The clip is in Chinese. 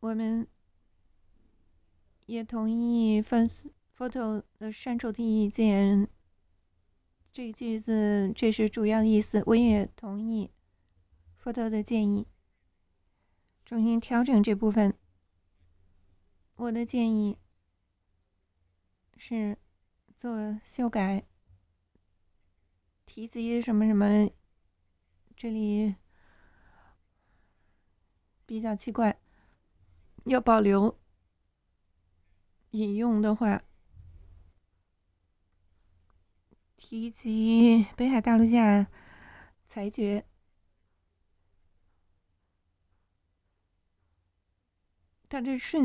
我们也同意 first photo 的删除第一件这个句子，这是主要意思。我也同意 photo 的建议，重新调整这部分。我的建议是做修改，提及什么什么，这里比较奇怪，要保留引用的话，提及北海大陆架裁决，它这顺